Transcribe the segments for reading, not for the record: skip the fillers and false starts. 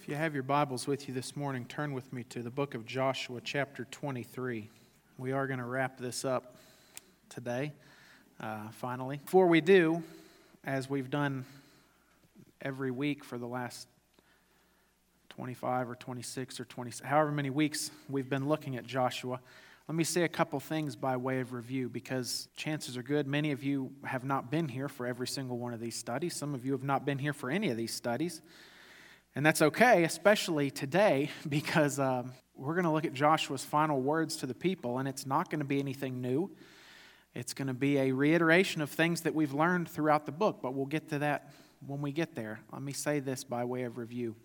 If you have your Bibles with you this morning, turn with me to the book of Joshua, chapter 23. We are going to wrap this up today, finally. Before we do, as we've done every week for the last 25 or 26 or 20, however many weeks we've been looking at Joshua, let me say a couple things by way of review, because chances are good many of you have not been here for every single one of these studies. Some of you have not been here for any of these studies. And that's okay, especially today, because we're going to look at Joshua's final words to the people, and it's not going to be anything new. It's going to be a reiteration of things that we've learned throughout the book, but we'll get to that when we get there. Let me say this by way of review.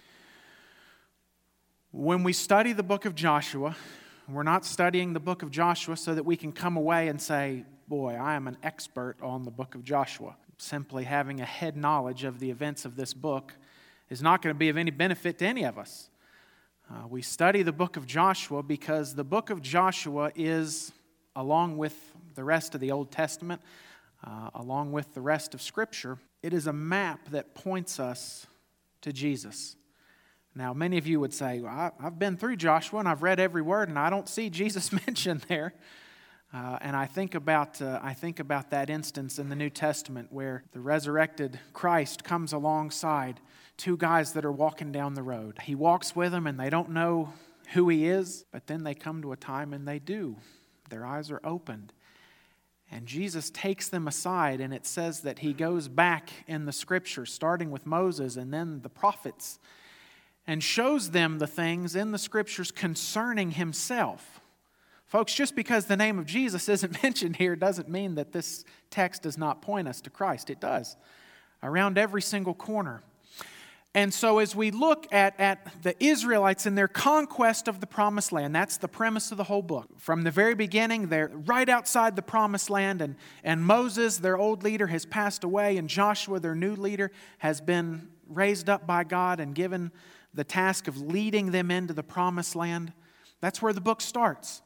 When we study the book of Joshua, we're not studying the book of Joshua so that we can come away and say, boy, I am an expert on the book of Joshua. Simply having a head knowledge of the events of this book is not going to be of any benefit to any of us. We study the book of Joshua because the book of Joshua is, along with the rest of the Old Testament, along with the rest of Scripture, it is a map that points us to Jesus. Now, many of you would say, well, I've been through Joshua and I've read every word and I don't see Jesus mentioned there. And I think about that instance in the New Testament where the resurrected Christ comes alongside two guys that are walking down the road. He walks with them and they don't know who he is, but then they come to a time and they do. Their eyes are opened. And Jesus takes them aside, and it says that he goes back in the Scriptures, starting with Moses and then the prophets, and shows them the things in the Scriptures concerning himself. Folks, just because the name of Jesus isn't mentioned here doesn't mean that this text does not point us to Christ. It does, around every single corner. And so as we look at the Israelites and their conquest of the Promised Land, that's the premise of the whole book. From the very beginning, they're right outside the Promised Land, and Moses, their old leader, has passed away, and Joshua, their new leader, has been raised up by God and given the task of leading them into the Promised Land. That's where the book starts.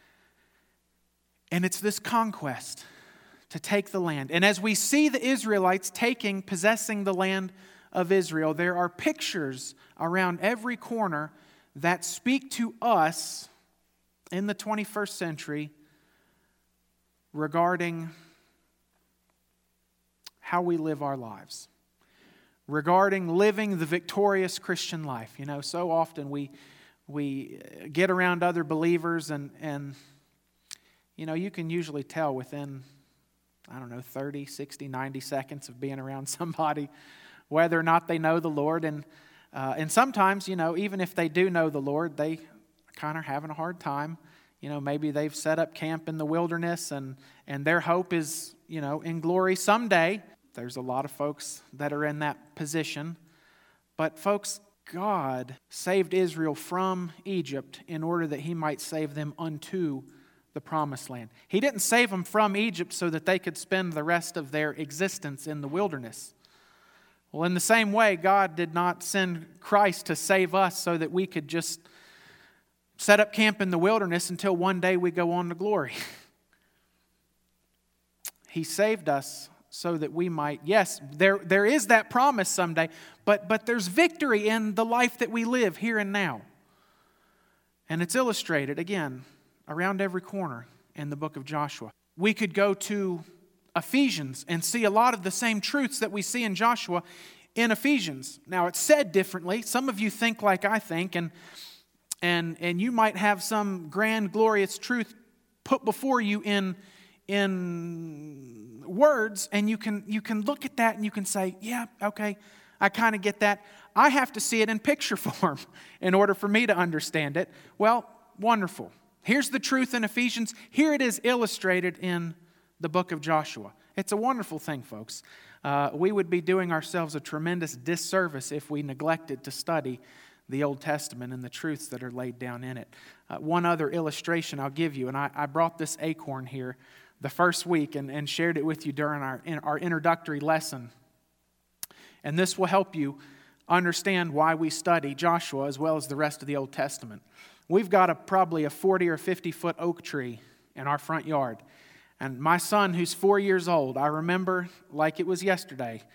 And it's this conquest to take the land. And as we see the Israelites possessing the land of Israel, there are pictures around every corner that speak to us in the 21st century regarding how we live our lives, regarding living the victorious Christian life. You know, so often we get around other believers and you know, you can usually tell within, 30, 60, 90 seconds of being around somebody whether or not they know the Lord. And sometimes, you know, even if they do know the Lord, they kind of having a hard time. You know, maybe they've set up camp in the wilderness and their hope is, you know, in glory someday. There's a lot of folks that are in that position. But folks, God saved Israel from Egypt in order that He might save them unto the Promised Land. He didn't save them from Egypt so that they could spend the rest of their existence in the wilderness. Well, in the same way, God did not send Christ to save us so that we could just set up camp in the wilderness until one day we go on to glory. He saved us so that we might, yes, there is that promise someday, but there's victory in the life that we live here and now. And it's illustrated, again, around every corner in the book of Joshua. We could go to Ephesians and see a lot of the same truths that we see in Joshua in Ephesians. Now, it's said differently. Some of you think like I think, and you might have some grand, glorious truth put before you in words, and you can look at that and you can say, yeah, okay, I kind of get that. I have to see it in picture form in order for me to understand it. Well, wonderful. Here's the truth in Ephesians. Here it is illustrated in the book of Joshua. It's a wonderful thing, folks. We would be doing ourselves a tremendous disservice if we neglected to study the Old Testament and the truths that are laid down in it. One other illustration I'll give you, and I brought this acorn here the first week and shared it with you during our introductory lesson. And this will help you understand why we study Joshua as well as the rest of the Old Testament. We've got probably a 40 or 50 foot oak tree in our front yard. And my son, who's 4 years old, I remember like it was yesterday,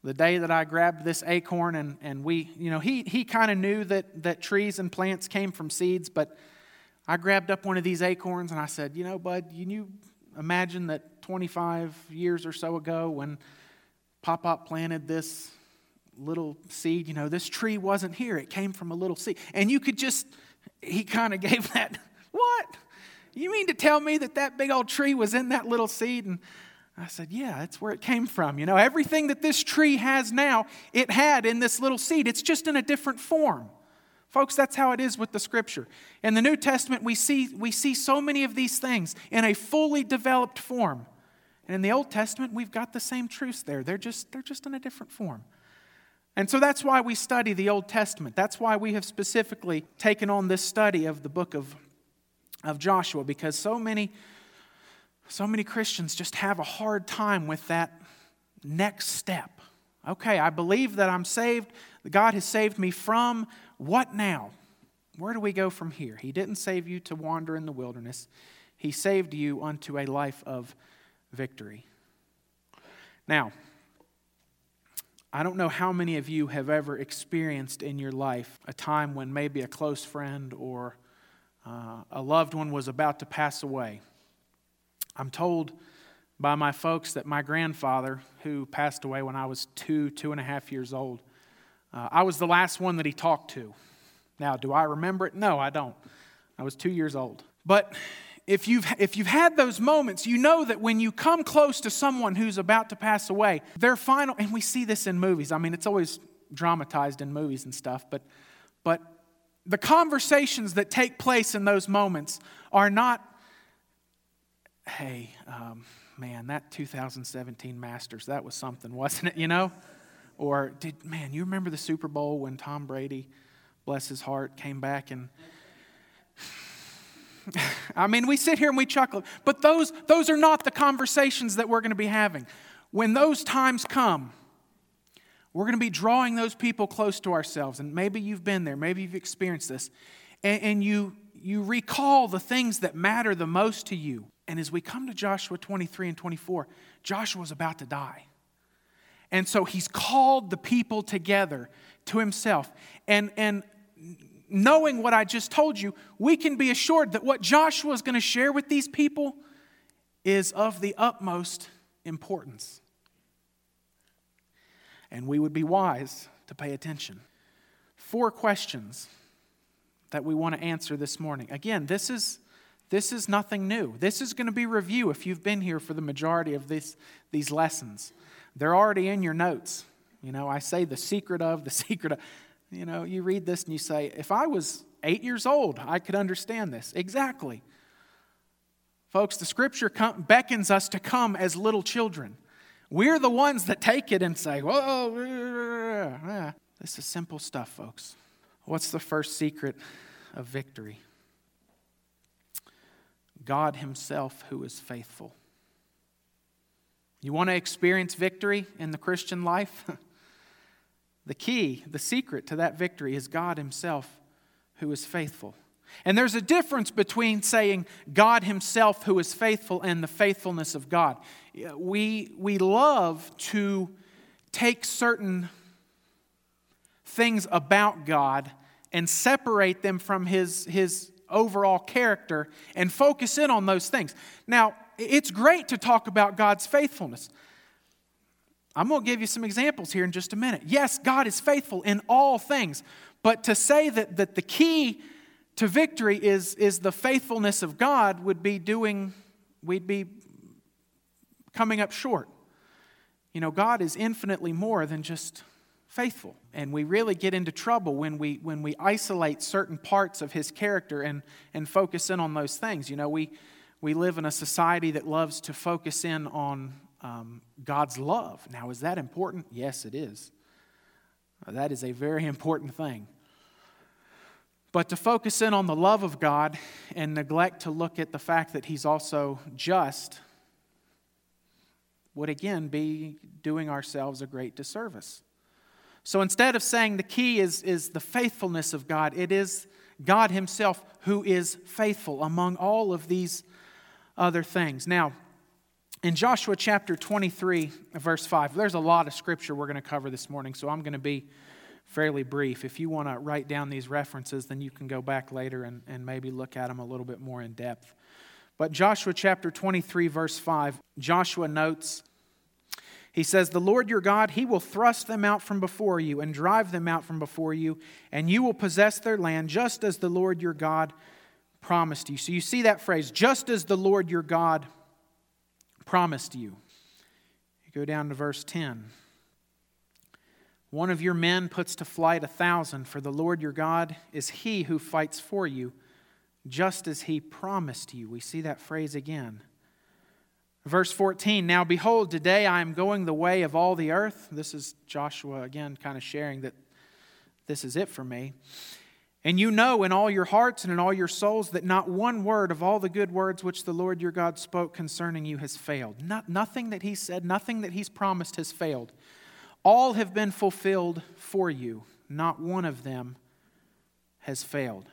The day that I grabbed this acorn and we, he kind of knew that trees and plants came from seeds, but I grabbed up one of these acorns and I said, bud, you imagine that 25 years or so ago when Pop-Pop planted this little seed, this tree wasn't here. It came from a little seed. And he kind of gave that, what? You mean to tell me that big old tree was in that little seed? And I said, yeah, that's where it came from. Everything that this tree has now, it had in this little seed. It's just in a different form. Folks, that's how it is with the Scripture. In the New Testament, we see so many of these things in a fully developed form. And in the Old Testament, we've got the same truths there. They're just in a different form. And so that's why we study the Old Testament. That's why we have specifically taken on this study of the book of Joshua, because so many Christians just have a hard time with that next step. Okay, I believe that I'm saved. God has saved me from what now? Where do we go from here? He didn't save you to wander in the wilderness. He saved you unto a life of victory. Now, I don't know how many of you have ever experienced in your life a time when maybe a close friend or a loved one was about to pass away. I'm told by my folks that my grandfather, who passed away when I was 2.5 years old, I was the last one that he talked to. Now, do I remember it? No, I don't. I was 2 years old. But if you've had those moments, you know that when you come close to someone who's about to pass away, their final, and we see this in movies. I mean, it's always dramatized in movies and stuff, but the conversations that take place in those moments are not, hey, man, that 2017 Masters, that was something, wasn't it, Or, you remember the Super Bowl when Tom Brady, bless his heart, came back and... I mean, we sit here and we chuckle, but those are not the conversations that we're going to be having. When those times come, we're going to be drawing those people close to ourselves, and maybe you've been there, maybe you've experienced this, and you recall the things that matter the most to you. And as we come to Joshua 23 and 24, Joshua's about to die. And so he's called the people together to himself. And knowing what I just told you, we can be assured that what Joshua is going to share with these people is of the utmost importance. And we would be wise to pay attention. 4 questions that we want to answer this morning. Again, this is nothing new. This is going to be review if you've been here for the majority of these lessons. They're already in your notes. I say the secret of. You read this and you say, if I was 8 years old, I could understand this. Exactly. Folks, the Scripture beckons us to come as little children. We're the ones that take it and say, whoa, this is simple stuff, folks. What's the first secret of victory? God Himself who is faithful. You want to experience victory in the Christian life? The key, the secret to that victory is God Himself who is faithful. And there's a difference between saying God Himself who is faithful and the faithfulness of God. We love to take certain things about God and separate them from His overall character and focus in on those things. Now, it's great to talk about God's faithfulness. I'm going to give you some examples here in just a minute. Yes, God is faithful in all things, but to say that the key to victory is the faithfulness of God we'd be coming up short. God is infinitely more than just faithful. And we really get into trouble when we isolate certain parts of His character and focus in on those things. We live in a society that loves to focus in on God's love. Now, is that important? Yes, it is. That is a very important thing. But to focus in on the love of God and neglect to look at the fact that He's also just would again be doing ourselves a great disservice. So instead of saying the key is the faithfulness of God, it is God Himself who is faithful among all of these other things. Now, In Joshua chapter 23, verse 5, there's a lot of scripture we're going to cover this morning, so I'm going to be fairly brief. If you want to write down these references, then you can go back later and maybe look at them a little bit more in depth. But Joshua chapter 23, verse 5, Joshua notes, he says, "The Lord your God, He will thrust them out from before you and drive them out from before you, and you will possess their land just as the Lord your God promised you." So you see that phrase, just as the Lord your God promised you. You go down to verse 10. "One of your men puts to flight 1,000, for the Lord your God is He who fights for you, just as He promised you." We see that phrase again. Verse 14, "Now behold, today I am going the way of all the earth." This is Joshua again kind of sharing that this is it for me. "And you know in all your hearts and in all your souls that not one word of all the good words which the Lord your God spoke concerning you has failed." Nothing that He said, nothing that He's promised has failed. All have been fulfilled for you. Not one of them has failed.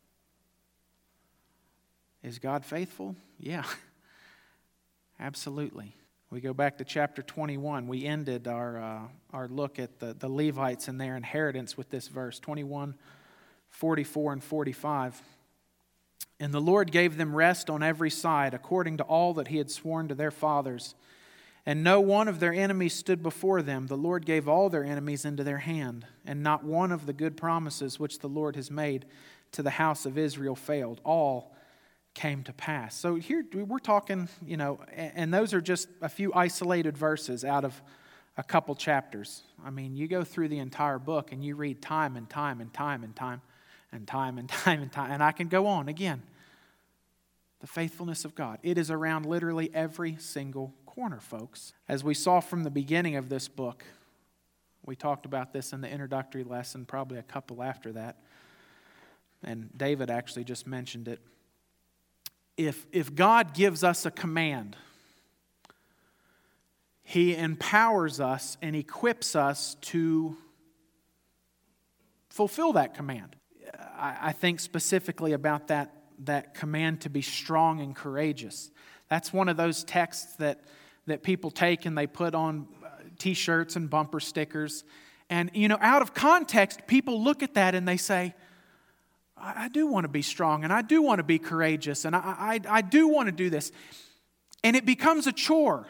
Is God faithful? Yeah, absolutely. We go back to chapter 21. We ended our look at the Levites and their inheritance with this verse, 21, 44 and 45. "And the Lord gave them rest on every side, according to all that He had sworn to their fathers. And no one of their enemies stood before them. The Lord gave all their enemies into their hand, and not one of the good promises which the Lord has made to the house of Israel failed. All came to pass." So here we're talking, and those are just a few isolated verses out of a couple chapters. I mean, you go through the entire book and you read time and time and time and time and time and time and time, and I can go on again. The faithfulness of God. It is around literally every single corner, folks. As we saw from the beginning of this book, we talked about this in the introductory lesson, probably a couple after that, and David actually just mentioned it. If God gives us a command, He empowers us and equips us to fulfill that command. I think specifically about that command to be strong and courageous. That's one of those texts that people take and they put on T-shirts and bumper stickers. And, out of context, people look at that and they say, I do want to be strong and I do want to be courageous and I do want to do this. And it becomes a chore.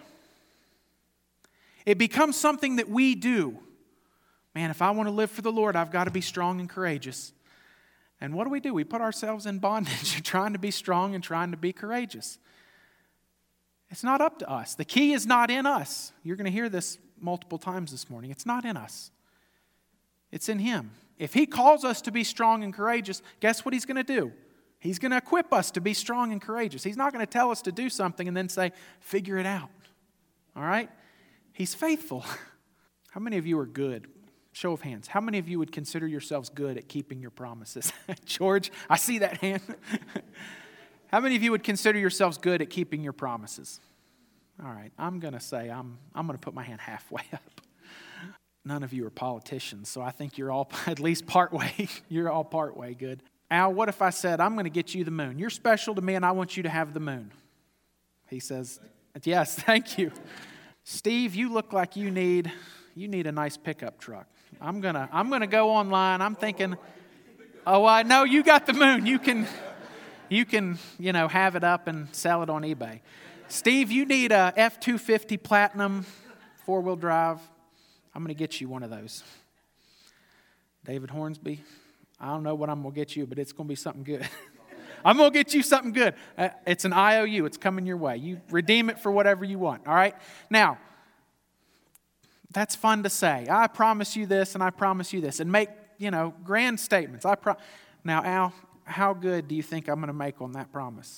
It becomes something that we do. Man, if I want to live for the Lord, I've got to be strong and courageous. And what do? We put ourselves in bondage trying to be strong and trying to be courageous. It's not up to us. The key is not in us. You're going to hear this multiple times this morning. It's not in us. It's in Him. If He calls us to be strong and courageous, guess what He's going to do? He's going to equip us to be strong and courageous. He's not going to tell us to do something and then say, figure it out. All right? He's faithful. How many of you are good? Show of hands. How many of you would consider yourselves good at keeping your promises? George, I see that hand. How many of you would consider yourselves good at keeping your promises? All right, I'm going to say I'm going to put my hand halfway up. None of you are politicians, so I think you're all at least partway. You're all partway good. Al, what if I said, I'm going to get you the moon? You're special to me and I want you to have the moon. He says, yes, thank you. Steve, you look like you need a nice pickup truck. I'm gonna go online. I'm thinking, oh, I know you got the moon. You can have it up and sell it on eBay. Steve, you need a F-250 Platinum 4-wheel drive. I'm going to get you one of those. David Hornsby, I don't know what I'm going to get you, but it's going to be something good. I'm going to get you something good. It's an IOU. It's coming your way. You redeem it for whatever you want, all right? Now, that's fun to say. I promise you this and I promise you this. And make, grand statements. Now, Al, how good do you think I'm going to make on that promise?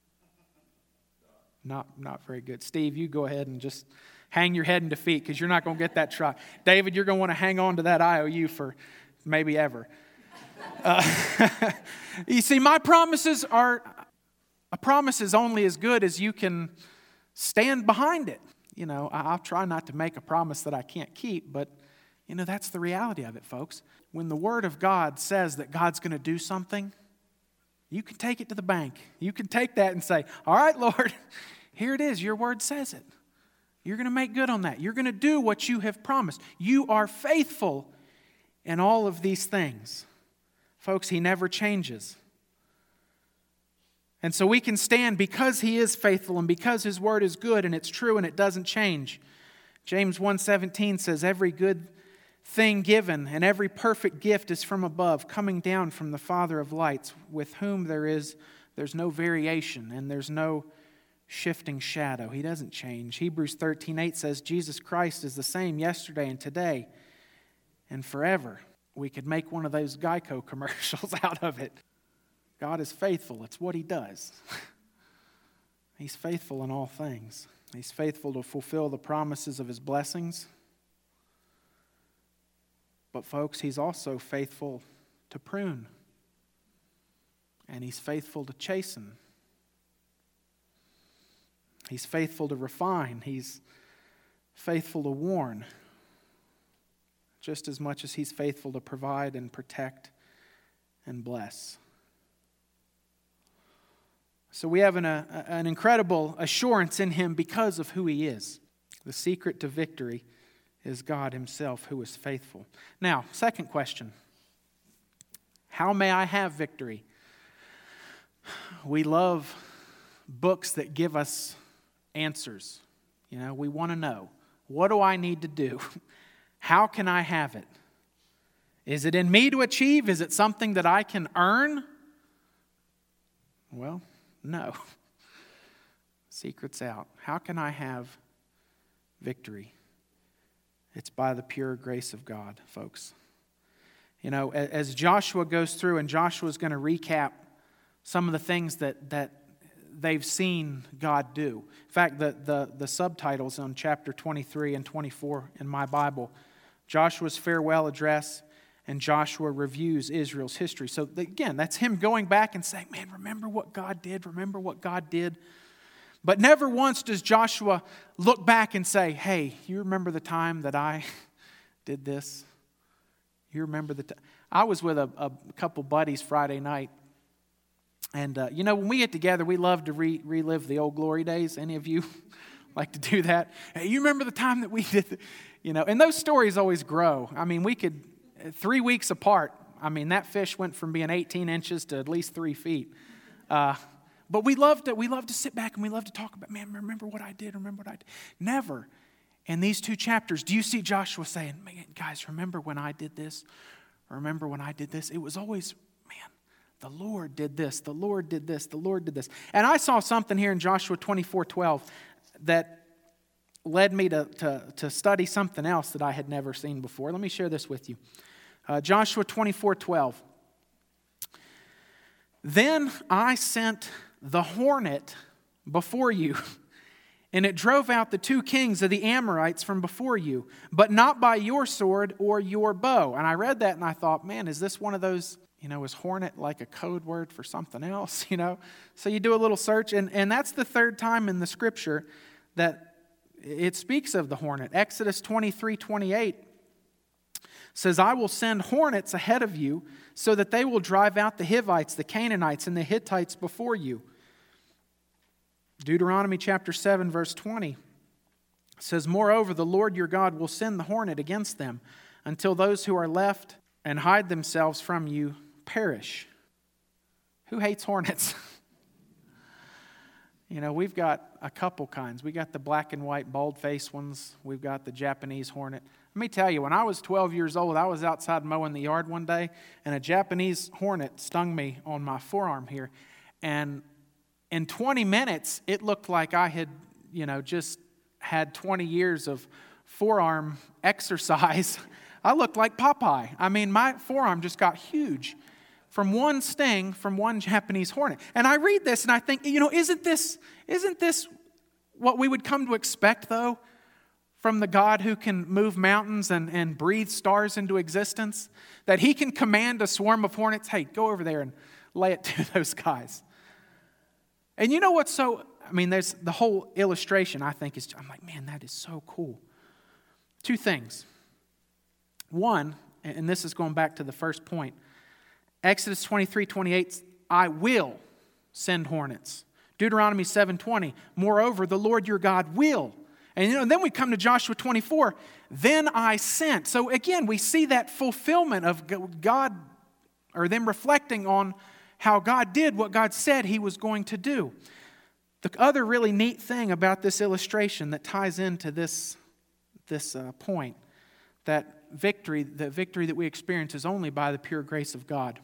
Not very good. Steve, you go ahead and just hang your head in defeat because you're not going to get that truck. David, you're going to want to hang on to that IOU for maybe ever. You see, my promises are, a promise is only as good as you can stand behind it. I'll try not to make a promise that I can't keep, but, that's the reality of it, folks. When the Word of God says that God's going to do something, you can take it to the bank. You can take that and say, all right, Lord, Here it is. Your word says it. You're going to make good on that. You're going to do what you have promised. You are faithful in all of these things. Folks, He never changes. And so we can stand because He is faithful and because His word is good and it's true and it doesn't change. James 1:17 says, every good thing given and every perfect gift is from above, coming down from the Father of lights, with whom there's no variation and there's no shifting shadow. He doesn't change. Hebrews 13:8 says, Jesus Christ is the same yesterday and today and forever. We could make one of those Geico commercials out of it. God is faithful. It's what He does. He's faithful in all things. He's faithful to fulfill the promises of His blessings. But folks, He's also faithful to prune. And He's faithful to chasten. He's faithful to refine. He's faithful to warn. Just as much as He's faithful to provide and protect and bless. So we have an incredible assurance in Him because of who He is. The secret to victory is God Himself who is faithful. Now, second question. How may I have victory? We love books that give us answers. We want to know, what do I need to do? How can I have it? Is it in me to achieve? Is it something that I can earn? Well, no. Secret's out. How can I have victory? It's by the pure grace of God, folks. As Joshua goes through, and Joshua's going to recap some of the things that they've seen God do. In fact, the subtitles on chapter 23 and 24 in my Bible, Joshua's farewell address, and Joshua reviews Israel's history. So again, that's him going back and saying, man, remember what God did, remember what God did. But never once does Joshua look back and say, hey, you remember the time that I did this? You remember the time? I was with a couple buddies Friday night. And, when we get together, we love to relive the old glory days. Any of you like to do that? Hey, you remember the time that we did, and those stories always grow. I mean, we could, 3 weeks apart, that fish went from being 18 inches to at least 3 feet. But we love to sit back and we love to talk about, man, remember what I did, remember what I did. Never in these 2 chapters do you see Joshua saying, man, guys, remember when I did this? Remember when I did this? It was always, man, the Lord did this, the Lord did this, the Lord did this. And I saw something here in Joshua 24:12 that led me to study something else that I had never seen before. Let me share this with you. Joshua 24:12. Then I sent the hornet before you, and it drove out the 2 kings of the Amorites from before you, but not by your sword or your bow. And I read that and I thought, man, is this one of those, is hornet like a code word for something else, So you do a little search, and that's the 3rd time in the scripture that it speaks of the hornet. Exodus 23:28 says, I will send hornets ahead of you so that they will drive out the Hivites, the Canaanites, and the Hittites before you. Deuteronomy chapter 7, verse 20 says, moreover, the Lord your God will send the hornet against them until those who are left and hide themselves from you perish. Who hates hornets? We've got a couple kinds. We got the black and white bald-faced ones. We've got the Japanese hornet. Let me tell you, when I was 12 years old, I was outside mowing the yard one day, and a Japanese hornet stung me on my forearm here. And in 20 minutes, it looked like I had, just had 20 years of forearm exercise. I looked like Popeye. My forearm just got huge from one sting from one Japanese hornet. And I read this and I think, isn't this what we would come to expect, though, from the God who can move mountains and breathe stars into existence? That He can command a swarm of hornets, hey, go over there and lay it to those guys. And you know what's there's the whole illustration, I think, I'm like, man, that is so cool. 2 things. One, and this is going back to the first point, Exodus 23:28, I will send hornets. Deuteronomy 7:20, moreover, the Lord your God will. And then we come to Joshua 24, then I sent. So again, we see that fulfillment of God, or them reflecting on how God did what God said He was going to do. The other really neat thing about this illustration that ties into this point, that the victory that we experience is only by the pure grace of God.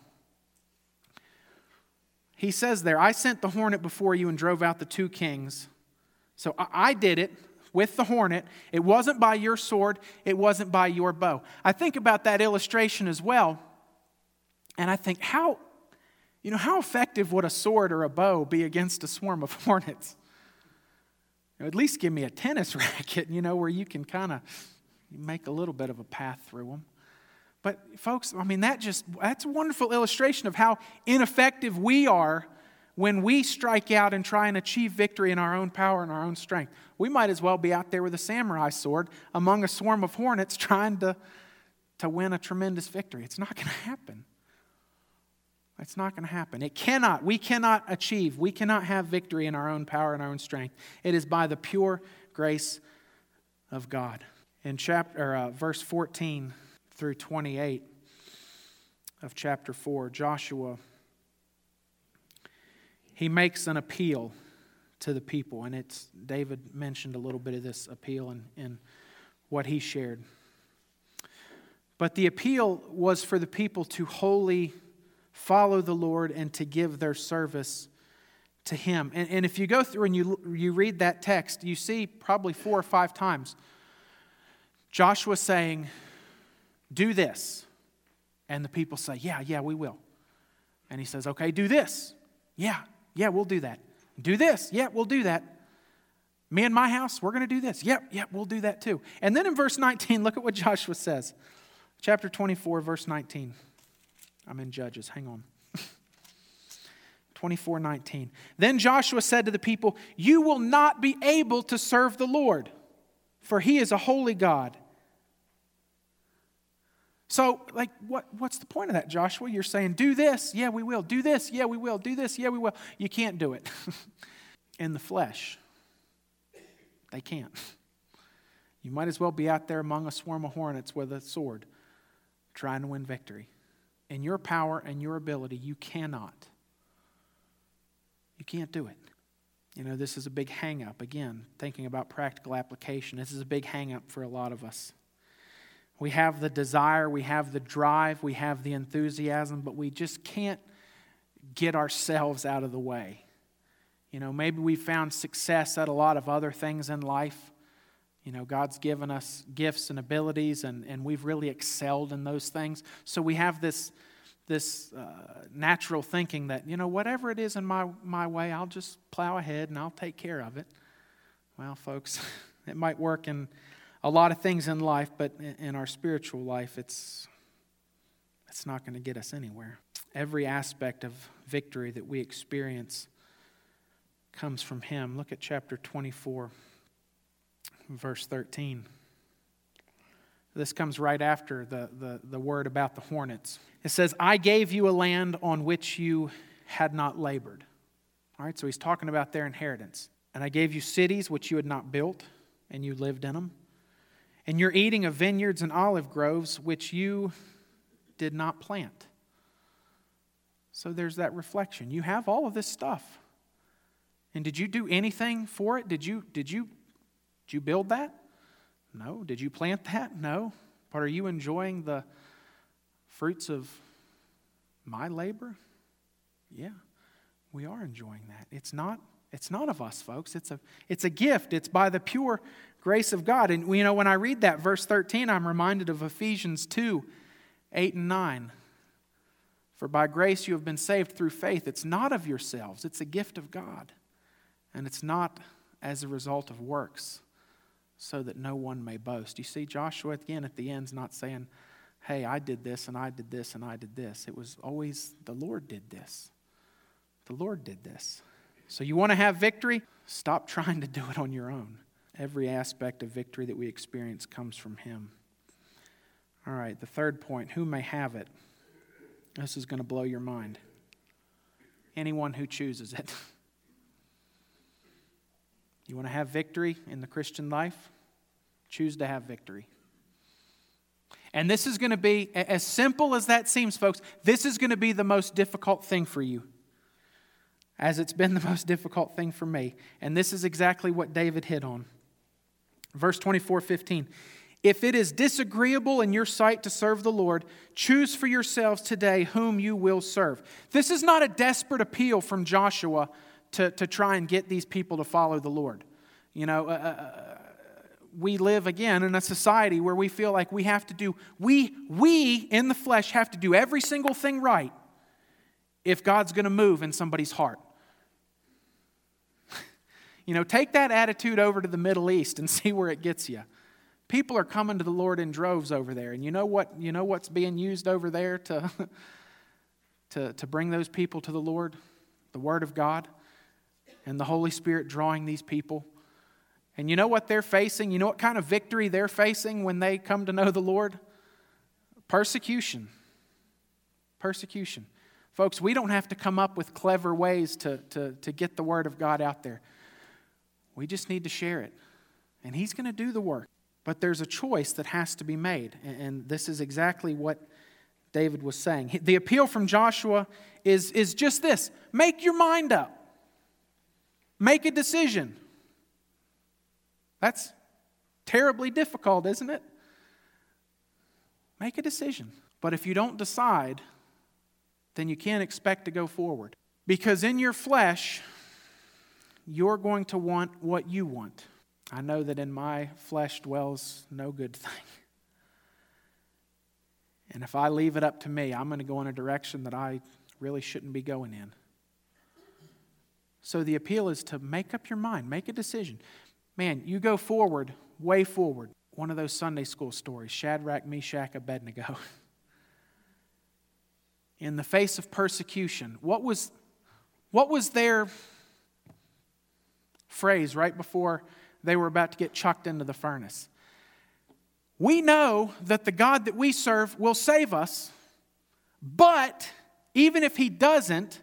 He says there, I sent the hornet before you and drove out the two kings. So I did it with the hornet. It wasn't by your sword. It wasn't by your bow. I think about that illustration as well. And I think, how effective would a sword or a bow be against a swarm of hornets? At least give me a tennis racket, where you can kind of make a little bit of a path through them. But folks, that's a wonderful illustration of how ineffective we are when we strike out and try and achieve victory in our own power and our own strength. We might as well be out there with a samurai sword among a swarm of hornets trying to win a tremendous victory. It's not going to happen. It's not going to happen. We cannot achieve, we cannot have victory in our own power and our own strength. It is by the pure grace of God. In verse 14 through 28 of chapter 4, Joshua, he makes an appeal to the people. And David mentioned a little bit of this appeal in what he shared. But the appeal was for the people to wholly follow the Lord and to give their service to Him. And if you go through and you read that text, you see probably 4 or 5 times Joshua saying, do this. And the people say, yeah, we will. And he says, okay, do this. Yeah, we'll do that. Do this. Yeah, we'll do that. Me and my house, we're going to do this. Yep, we'll do that too. And then in verse 19, look at what Joshua says. Chapter 24, verse 19. I'm in Judges, hang on. 24:19. Then Joshua said to the people, you will not be able to serve the Lord, for He is a holy God. So, what's the point of that, Joshua? You're saying, do this, yeah, we will. Do this, yeah, we will. Do this, yeah, we will. You can't do it. In the flesh, they can't. You might as well be out there among a swarm of hornets with a sword, trying to win victory. In your power and your ability, you cannot. You can't do it. This is a big hang-up. Again, thinking about practical application, this is a big hang-up for a lot of us. We have the desire, we have the drive, we have the enthusiasm, but we just can't get ourselves out of the way. Maybe we found success at a lot of other things in life. God's given us gifts and abilities, and we've really excelled in those things. So we have this natural thinking that, whatever it is in my way, I'll just plow ahead and I'll take care of it. Well, folks, it might work in a lot of things in life, but in our spiritual life, it's not going to get us anywhere. Every aspect of victory that we experience comes from Him. Look at chapter 24, verse 13. This comes right after the word about the hornets. It says, I gave you a land on which you had not labored. All right, so he's talking about their inheritance. And I gave you cities which you had not built, and you lived in them. And you're eating of vineyards and olive groves which you did not plant. So there's that reflection. You have all of this stuff. And did you do anything for it? Did you build that? No. Did you plant that? No. But are you enjoying the fruits of my labor? Yeah, we are enjoying that. It's not of us, folks. It's a gift. It's by the pure grace of God. And when I read that verse 13, I'm reminded of Ephesians 2, 8 and 9. For by grace you have been saved through faith. It's not of yourselves. It's a gift of God. And it's not as a result of works, so that no one may boast. You see, Joshua again at the end is not saying, hey, I did this and I did this and I did this. It was always the Lord did this. The Lord did this. So you want to have victory? Stop trying to do it on your own. Every aspect of victory that we experience comes from Him. All right, the third point, who may have it? This is going to blow your mind. Anyone who chooses it. You want to have victory in the Christian life? Choose to have victory. And this is going to be, as simple as that seems, folks, this is going to be the most difficult thing for you, as it's been the most difficult thing for me. And this is exactly what David hit on. Verse 24:15. If it is disagreeable in your sight to serve the Lord, choose for yourselves today whom you will serve. This is not a desperate appeal from Joshua to try and get these people to follow the Lord. You know, we live again in a society where we feel like we have to do, we in the flesh have to do every single thing right if God's going to move in somebody's heart. You know, take that attitude over to the Middle East and see where it gets you. People are coming to the Lord in droves over there. And you know what's being used over there to bring those people to the Lord? The Word of God and the Holy Spirit drawing these people. And you know what they're facing? You know what kind of victory they're facing when they come to know the Lord? Persecution. Persecution. Folks, we don't have to come up with clever ways to get the Word of God out there. We just need to share it. And He's going to do the work. But there's a choice that has to be made. And this is exactly what David was saying. The appeal from Joshua is just this. Make your mind up. Make a decision. That's terribly difficult, isn't it? Make a decision. But if you don't decide, then you can't expect to go forward. Because in your flesh, you're going to want what you want. I know that in my flesh dwells no good thing. And if I leave it up to me, I'm going to go in a direction that I really shouldn't be going in. So the appeal is to make up your mind, make a decision. Man, you go forward, way forward. One of those Sunday school stories, Shadrach, Meshach, Abednego. In the face of persecution, what was their phrase right before they were about to get chucked into the furnace? We know that the God that we serve will save us, but even if He doesn't,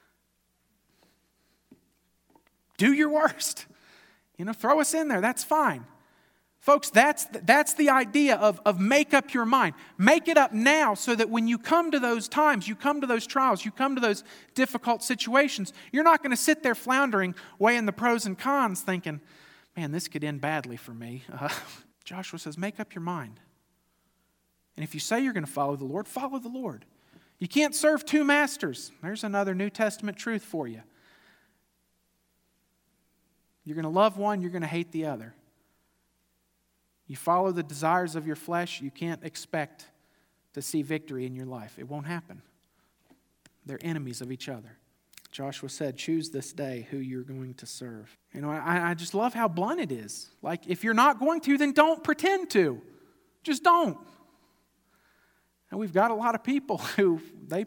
do your worst. You know, throw us in there, that's fine. Folks, that's the idea of make up your mind. Make it up now so that when you come to those times, you come to those trials, you come to those difficult situations, you're not going to sit there floundering, weighing the pros and cons, thinking, man, this could end badly for me. Joshua says, make up your mind. And if you say you're going to follow the Lord, follow the Lord. You can't serve two masters. There's another New Testament truth for you. You're going to love one, you're going to hate the other. You follow the desires of your flesh, you can't expect to see victory in your life. It won't happen. They're enemies of each other. Joshua said, choose this day who you're going to serve. You know, I just love how blunt it is. Like, if you're not going to, then don't pretend to. Just don't. And we've got a lot of people who,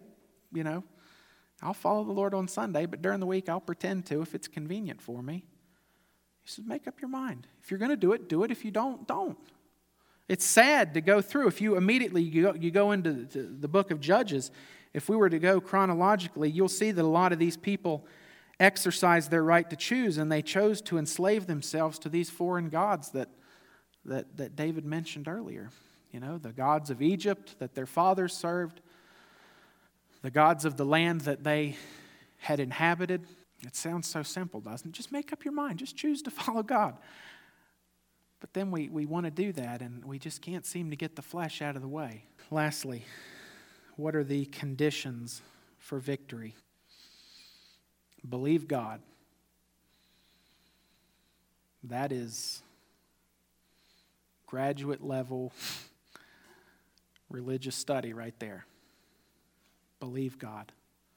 I'll follow the Lord on Sunday, but during the week I'll pretend to if it's convenient for me. He says, make up your mind. If you're going to do it, do it. If you don't, don't. It's sad to go through. If you immediately you go into the book of Judges, if we were to go chronologically, you'll see that a lot of these people exercised their right to choose, and they chose to enslave themselves to these foreign gods that David mentioned earlier. You know, the gods of Egypt that their fathers served, the gods of the land that they had inhabited. It sounds so simple, doesn't it? Just make up your mind. Just choose to follow God. But then we want to do that, and we just can't seem to get the flesh out of the way. Lastly, what are the conditions for victory? Believe God. That is graduate level religious study right there. Believe God.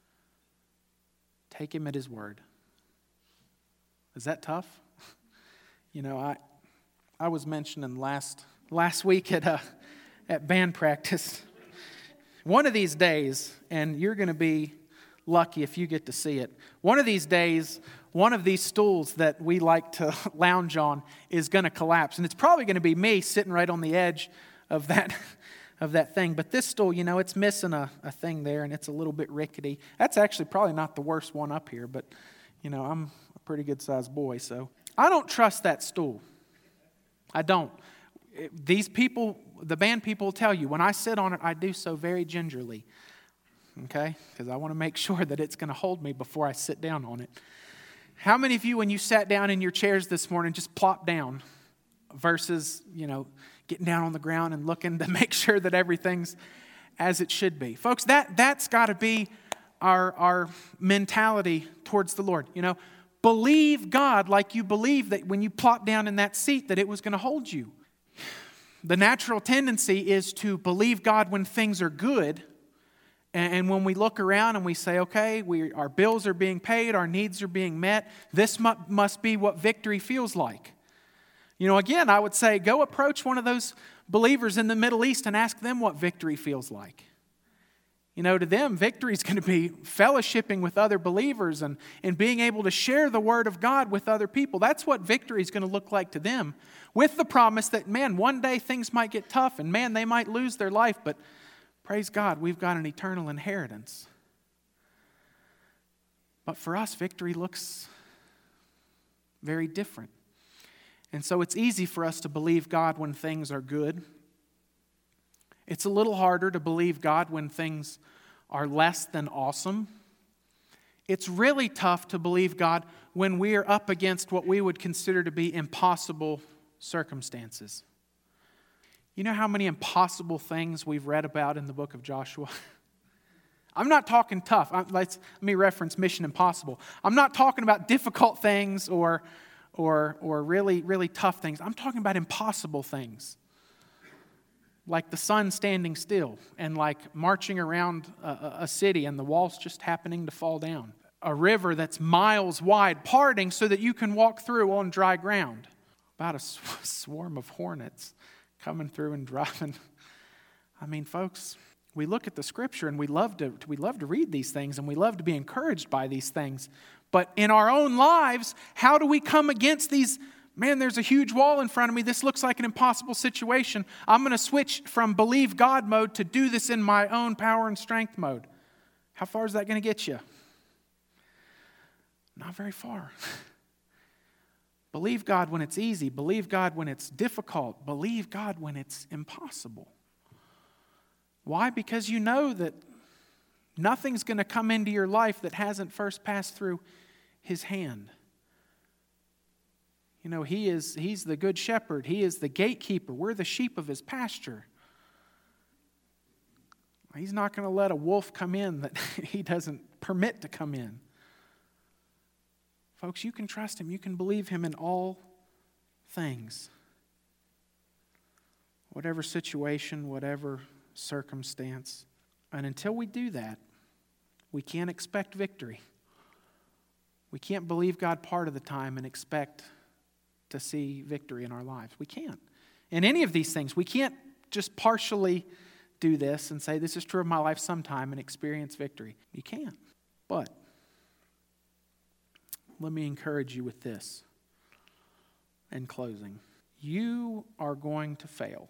Take Him at His word. Is that tough? You know, I was mentioning last week at band practice, one of these days, and you're going to be lucky if you get to see it, one of these days, one of these stools that we like to lounge on is going to collapse. And it's probably going to be me sitting right on the edge of that thing. But this stool, you know, it's missing a thing there, and it's a little bit rickety. That's actually probably not the worst one up here, but, you know, I'm a pretty good-sized boy, so I don't trust that stool. I don't. These people, the band people will tell you, when I sit on it, I do so very gingerly. Okay? Because I want to make sure that it's going to hold me before I sit down on it. How many of you, when you sat down in your chairs this morning, just plop down versus, getting down on the ground and looking to make sure that everything's as it should be? Folks, that's got to be our mentality towards the Lord. Believe God like you believe that when you plop down in that seat that it was going to hold you. The natural tendency is to believe God when things are good. And when we look around and we say, okay, our bills are being paid, our needs are being met, this must be what victory feels like. Again, I would say go approach one of those believers in the Middle East and ask them what victory feels like. To them, victory is going to be fellowshipping with other believers and being able to share the Word of God with other people. That's what victory is going to look like to them, with the promise that, man, one day things might get tough and, man, they might lose their life, but praise God, we've got an eternal inheritance. But for us, victory looks very different. And so it's easy for us to believe God when things are good. It's a little harder to believe God when things are less than awesome. It's really tough to believe God when we are up against what we would consider to be impossible circumstances. You know how many impossible things we've read about in the book of Joshua? I'm not talking tough. Let me reference Mission Impossible. I'm not talking about difficult things or really, really tough things. I'm talking about impossible things. Like the sun standing still and like marching around a city and the walls just happening to fall down. A river that's miles wide parting so that you can walk through on dry ground. About a swarm of hornets coming through and driving. Folks, we look at the Scripture and we love to read these things and we love to be encouraged by these things. But in our own lives, how do we come against these? Man, there's a huge wall in front of me. This looks like an impossible situation. I'm going to switch from believe God mode to do this in my own power and strength mode. How far is that going to get you? Not very far. Believe God when it's easy. Believe God when it's difficult. Believe God when it's impossible. Why? Because you know that nothing's going to come into your life that hasn't first passed through His hand. He's the good shepherd. He is the gatekeeper. We're the sheep of His pasture. He's not going to let a wolf come in that He doesn't permit to come in. Folks, you can trust Him. You can believe Him in all things. Whatever situation, whatever circumstance. And until we do that, we can't expect victory. We can't believe God part of the time and expect to see victory in our lives. We can't. In any of these things, we can't just partially do this and say, this is true of my life sometime and experience victory. You can't. But let me encourage you with this in closing. You are going to fail.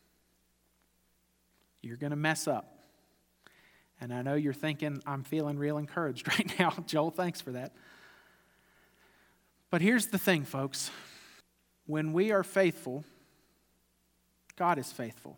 You're going to mess up. And I know you're thinking, I'm feeling real encouraged right now. Joel, thanks for that. But here's the thing, folks. When we are faithful, God is faithful.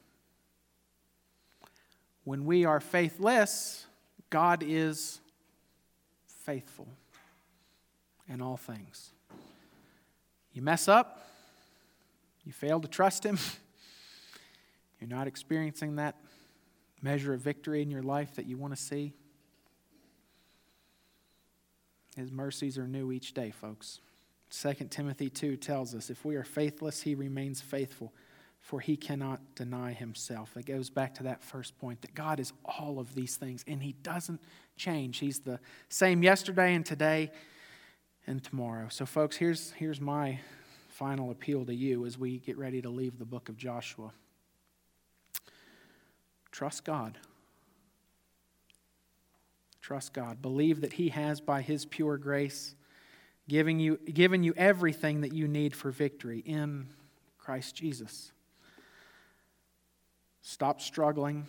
When we are faithless, God is faithful in all things. You mess up, you fail to trust Him, you're not experiencing that measure of victory in your life that you want to see. His mercies are new each day, folks. 2 Timothy 2 tells us, if we are faithless, He remains faithful, for He cannot deny Himself. It goes back to that first point, that God is all of these things, and He doesn't change. He's the same yesterday and today and tomorrow. So, folks, here's my final appeal to you as we get ready to leave the book of Joshua. Trust God. Trust God. Believe that He has, by His pure grace, given you everything that you need for victory in Christ Jesus. Stop struggling.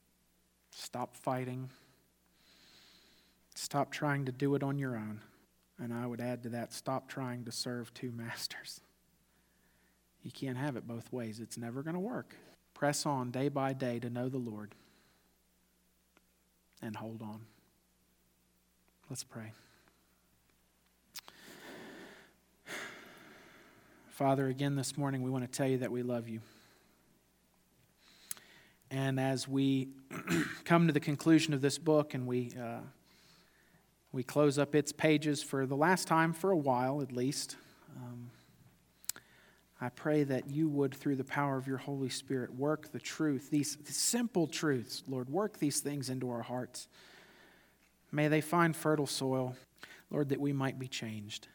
Stop fighting. Stop trying to do it on your own. And I would add to that, stop trying to serve two masters. You can't have it both ways. It's never going to work. Press on day by day to know the Lord. And hold on. Let's pray. Father, again this morning we want to tell you that we love you. And as we come to the conclusion of this book and we close up its pages for the last time, for a while at least, I pray that you would, through the power of your Holy Spirit, work the truth, these simple truths, Lord, work these things into our hearts. May they find fertile soil, Lord, that we might be changed.